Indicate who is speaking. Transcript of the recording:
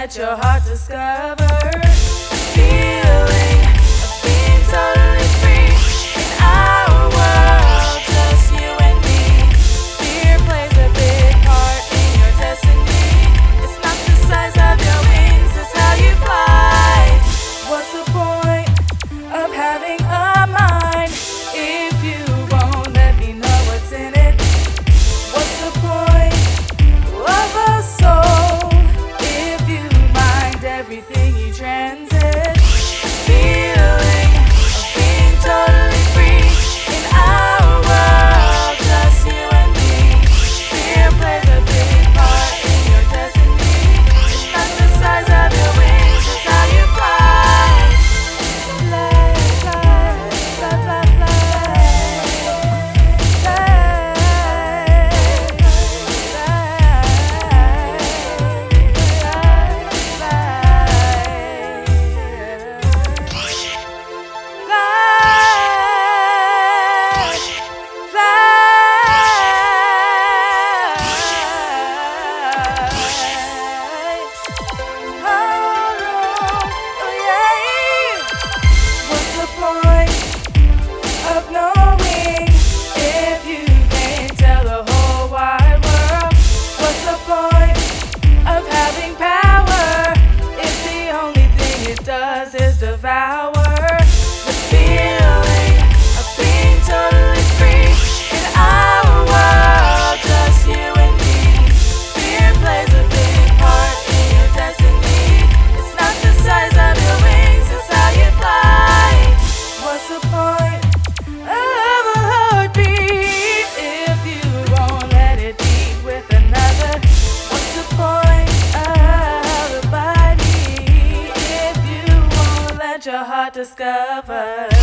Speaker 1: let your heart discover the feeling of being totally free in our world, just you and me. Fear plays a big part in your destiny. It's not the size of your wings, it's how you fly. What's the point of having a mind if you won't let me know what's in it? What's the point of a soul if you mind everything you transit? Feeling of being totally free in our world, just you and me. Fear plays a big part in your destiny. It's not the size of your wings, it's how you fly. Fly, fly, fly, fly, of knowing if you can't tell the whole wide world? What's the point of having power if the only thing it does is devour? The feeling of being totally free in our world, just you and me. Fear plays a big part in your destiny. It's not the size of your wings, it's how you fly. What's the point of a heartbeat if you won't let it beat with another? What's the point of a body if you won't let your heart discover?